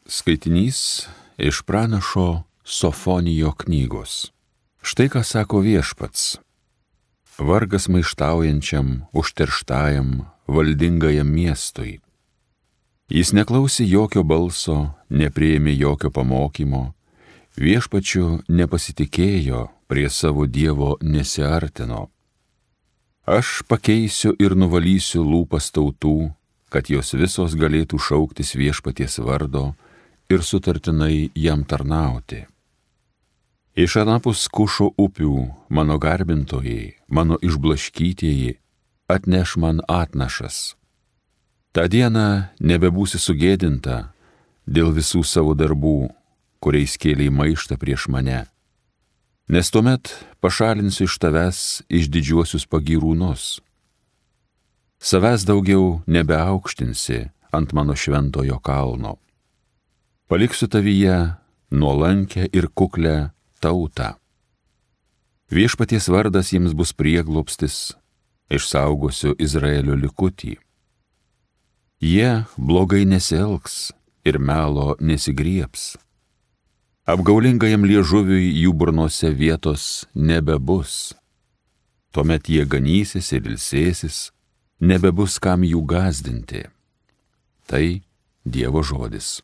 Skaitinys iš pranašo Sofonijo knygos. Štai ką sako Viešpats. Vargas maištaujančiam, užterštajam, valdingajam miestui. Jis neklausė jokio balso, nepriėmė jokio pamokymo, Viešpačiu nepasitikėjo, prie savo Dievo nesiartino. Aš pakeisiu ir nuvalysiu lūpas tautų, kad jos visos galėtų šauktis Viešpaties vardo ir sutartinai jam tarnauti. Iš anapus Kušo upių mano garbintojai, mano išblaškytieji, atneš man atnašas. Ta diena nebebūsi sugėdinta dėl visų savo darbų, kuriais kėlei maištą prieš mane. Nes tuomet pašalinsiu iš tavęs išdidžiuosius pagyrūnus. Savęs daugiau nebeaukštinsi ant mano šventojo kalno. Paliksiu tavyje nuolankę ir kuklę tautą. Viešpaties vardas jiems bus prieglobstis, išsaugosiu Izraelio likutį. Jie blogai nesielgs ir melo nesigriebs. Apgaulingajam liežuviui jų burnose vietos nebebus. Tuomet jie ganysis ir ilsėsis, nebebus kam jų gąsdinti. Tai Dievo žodis.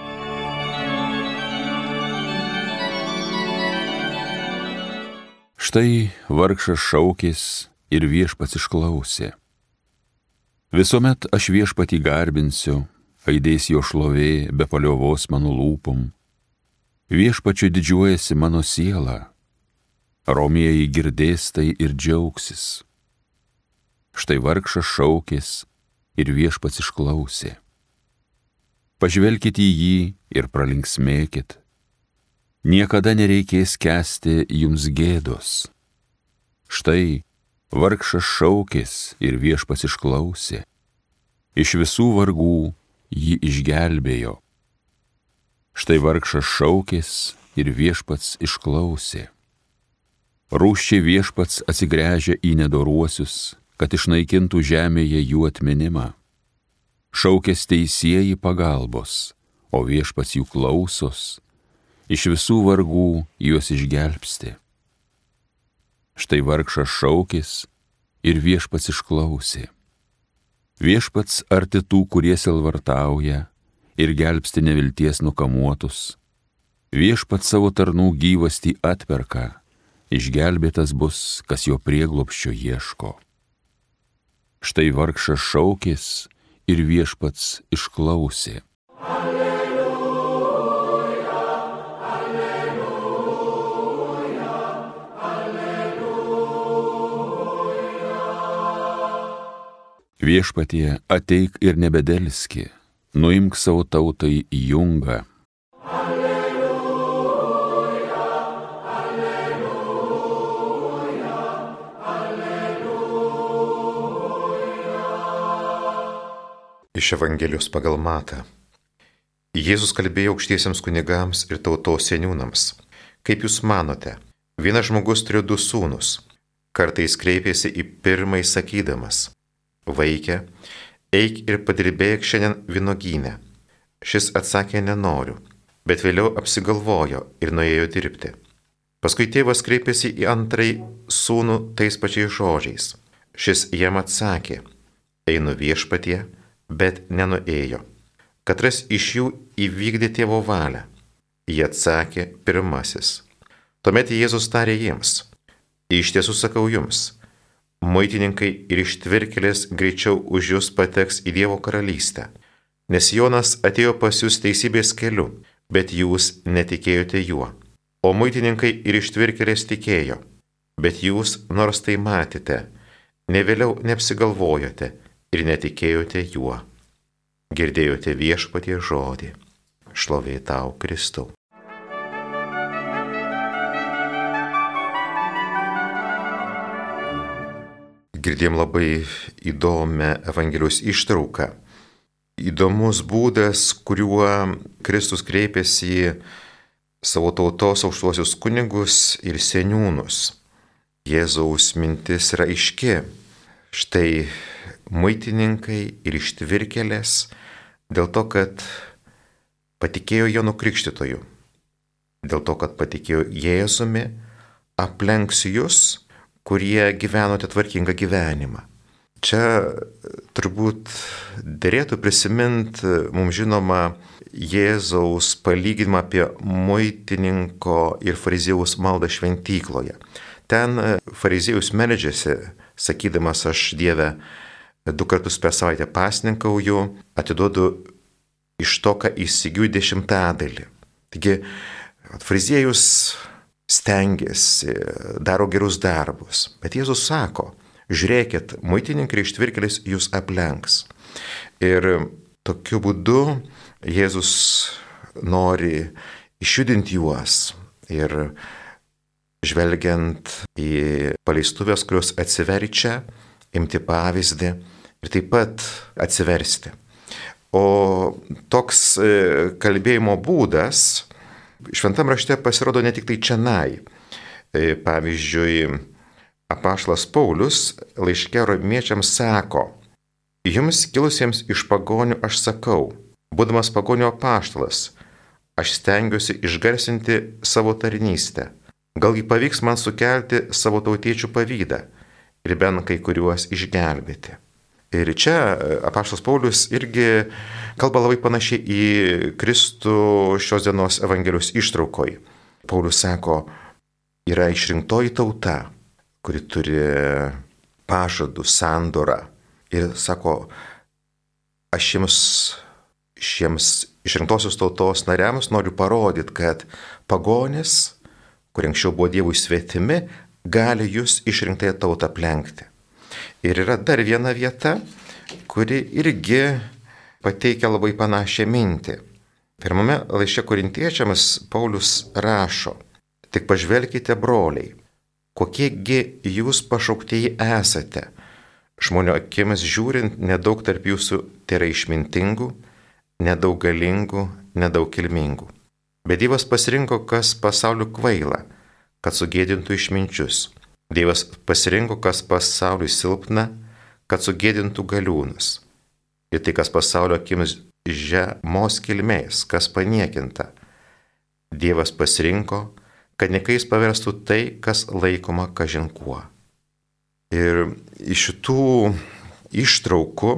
Štai vargšas šaukės ir Viešpats išklausė. Visuomet aš Viešpatį garbinsiu, aidės jo šlovė be paliovos mano lūpom. Viešpačiu didžiuojasi mano siela, romieji girdės tai ir džiaugsis. Štai vargšas šaukės ir Viešpats išklausė. Pažvelkite į jį ir pralinksmėkit. Niekada nereikės kęsti jums gėdos. Štai vargšas šaukės ir Viešpats išklausė. Iš visų vargų jį išgelbėjo. Štai vargšas šaukės ir Viešpats išklausė. Rūsčiai Viešpats atsigręžia į nedoruosius, kad išnaikintų žemėje jų atminimą. Šaukės teisieji pagalbos, o Viešpats jų klausos. Iš visų vargų juos išgelbsti. Štai vargšas šaukės ir Viešpats išklausė. Viešpats arti tų, kurie sielvartauja ir gelbsti nevilties nukamuotus. Viešpats savo tarnų gyvastį atperka, išgelbėtas bus, kas jo prieglobsčio ieško. Štai vargšas šaukės ir Viešpats išklausė. Viešpatie, ateik ir nebedelski, nuimk savo tautai jungą. Alleluja, alleluja, alleluja. Iš Evangelijos pagal Matą. Jėzus kalbėjo aukštiesiems kunigams ir tautos seniūnams. Kaip jūs manote, vienas žmogus turėjo 2 sūnus. Kartais kreipėsi į pirmąjį sakydamas: Vaike, eik ir padirbėk šiandien vynuogyne. Šis atsakė: nenoriu, bet vėliau apsigalvojo ir nuėjo dirbti. Paskui tėvas kreipėsi į antrąjį sūnų tais pačiais žodžiais. Šis jam atsakė: einu Viešpatie, bet nenuėjo. Katras iš jų įvykdė tėvo valią. Jie atsakė: pirmasis. Tuomet Jėzus tarė jiems: iš tiesų sakau jums, muitininkai ir ištvirkėlės greičiau už jūs pateks į Dievo karalystę. Nes Jonas atėjo pas jūs teisybės keliu, bet jūs netikėjote juo. O muitininkai ir ištvirkėlės tikėjo, bet jūs, nors tai matėte, ne vėliau neapsigalvojote ir netikėjote juo. Girdėjote Viešpaties žodį. Šlovė tau, Kristau. Girdėjom labai įdomią Evangelijos ištrauką. Įdomus būdas, kuriuo Kristus kreipėsi į savo tautos aukštuosius kunigus ir seniūnus. Jėzaus mintis yra aiški. Štai muitininkai ir ištvirkėlės dėl to, kad patikėjo Jonu Krikštytoju. Dėl to, kad patikėjo Jėzumi, aplenks jūs, kurie gyvenote tvarkingą gyvenimą. Čia turbūt derėtų prisiminti mums žinoma Jėzaus palyginimą apie muitininko ir fariziejaus maldą šventykloje. Ten fariziejus meldžiasi, sakydamas, aš Dieve 2 kartus per savaitę pasninkauju, atiduodu iš to, ką įsigiju 10%. Taigi, fariziejus stengiasi, daro gerus darbus, bet Jėzus sako, žiūrėkit, muitininkai ir ištvirkėlis jūs aplenks. Ir tokiu būdu Jėzus nori išjudinti juos ir žvelgiant į paleistuvės, kurios atsiverčia, imti pavyzdį ir taip pat atsiversti. O toks kalbėjimo būdas Šventam rašte pasirodo ne tik tai čionai. Pavyzdžiui, apaštalas Paulius laiške romiečiams sako, jums kilusiems iš pagonių aš sakau, būdamas pagonių apaštalas, aš stengiuosi išgarsinti savo tarnystę. Galgi pavyks man sukelti savo tautiečių pavydą ir bent kai kuriuos išgelbėti. Ir čia apaštalas Paulius irgi kalba labai panašiai į Kristų šios dienos Evangelijos ištraukoj. Paulius sako, yra išrinktoji tauta, kuri turi pažadų, sandorą. Ir sako, aš šiems išrinktosios tautos nariams noriu parodyti, kad pagonis, kurie anksčiau buvo Dievui svetimi, gali jūs išrinktąją tautą aplenkti. Ir yra dar viena vieta, kuri irgi pateikia labai panašią mintį. Pirmame laiške Korintiečiams Paulius rašo, tik pažvelkite, broliai, kokiegi jūs pašauktieji esate. Žmonių akimis žiūrint, nedaug tarp jūsų tėra išmintingų, nedaug galingų, nedaug kilmingų. Bet Dievas pasirinko, kas pasauliu kvaila, kad sugėdintų išminčius. Dievas pasirinko, kas pasauliu silpna, kad sugėdintų galiūnus. Ir tai, kas pasaulio akimis žemos kilmės, kas paniekinta. Dievas pasirinko, kad niekais paverstų tai, kas laikoma kažin kuo. Ir iš šitų ištraukų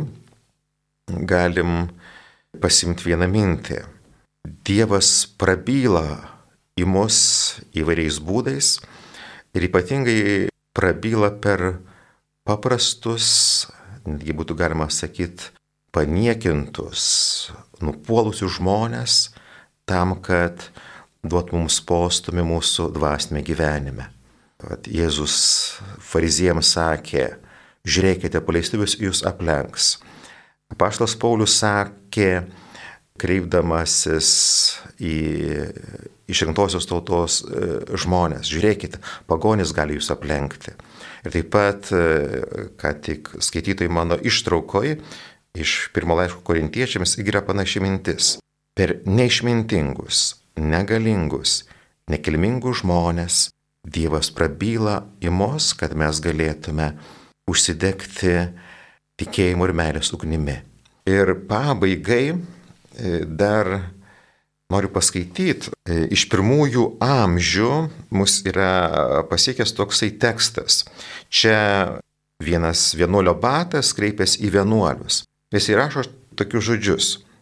galim pasimti vieną mintį. Dievas prabyla į mus įvairiais būdais ir ypatingai prabyla per paprastus, netgi būtų galima sakyti, paniekintus, nupuolusius žmonės tam, kad duot mums postūmį mūsų dvasinėme gyvenime. Jėzus fariziejams sakė, žiūrėkite, paleistuvės jūs aplenks. Apaštalas Paulius sakė, kreipdamasis į išrinktosios tautos žmonės, žiūrėkite, pagonis gali jūs aplenkti. Ir taip pat, ką tik skaitytojai mano ištraukoj, iš pirmo laiško Korintiečiams yra panaši mintis. Per neišmintingus, negalingus, nekilmingus žmonės Dievas prabyla į mus, kad mes galėtume užsidegti tikėjimu ir meilės ugnimi. Ir pabaigai dar noriu paskaityti, iš pirmųjų amžių mus yra pasiekęs toksai tekstas. Čia vienas vienuolio batas kreipėsi į vienuolius. Jis įrašo tokius žodžius.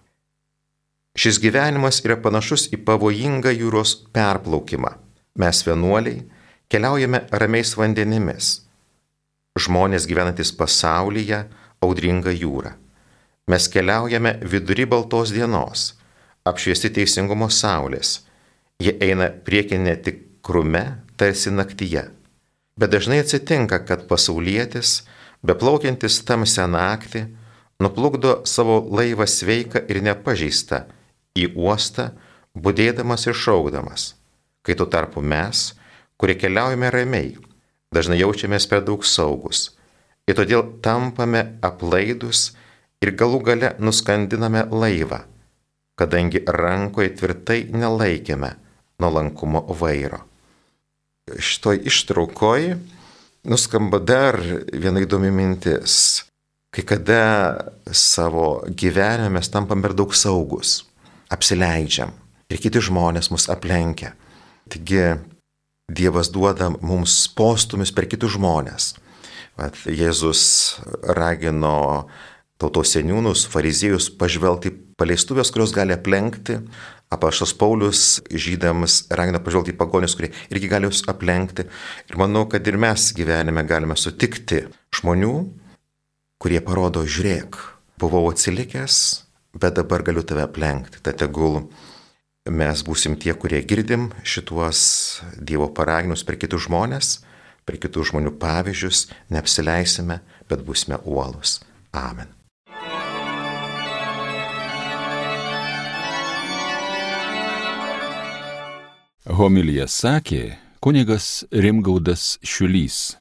Šis gyvenimas yra panašus į pavojingą jūros perplaukimą. Mes vienuoliai keliaujame ramiais vandenimis. Žmonės gyvenantis pasaulyje audringa jūra. Mes keliaujame vidury baltos dienos, apšviesti teisingumo saulės. Jie eina priekin netikrume, tarsi naktyje. Bet dažnai atsitinka, kad pasaulietis, beplaukiantis tamsią naktį, nuplukdo savo laivą sveiką ir nepažeistą į uostą, budėdamas ir šaukdamas. Kai tuo tarpu mes, kurie keliaujame ramiai, dažnai jaučiamės per daug saugus. Ir todėl tampame aplaidus ir galų gale nuskandiname laivą, kadangi rankoje tvirtai nelaikėme nuolankumo vairo. Šitoj ištraukoj nuskamba dar viena įdomi mintis. Kai kada savo gyvenime mes tampam per daug saugus. apsileidžiam ir kiti žmonės mus aplenkia. Taigi Dievas duoda mums postūmius per kitus žmonės. Vat Jėzus ragino tautos seniūnus, fariziejus pažvelgti paleistuvės, kurios gali aplenkti. Apaštalas Paulius žydams ragina pažvelgti į pagonius, kurie irgi gali jūs aplenkti. Ir manau, kad ir mes gyvenime galime sutikti žmonių, kurie parodo, žiūrėk, buvau atsilikęs, bet dabar galiu tave aplenkti. Tad tegul mes būsim tie, kurie girdim šituos Dievo paraginimus per kitus žmonės, per kitų žmonių pavyzdžius, neapsileisime, bet būsime uolūs. Amen. Homiliją sakė kunigas Rimgaudas Šiulys.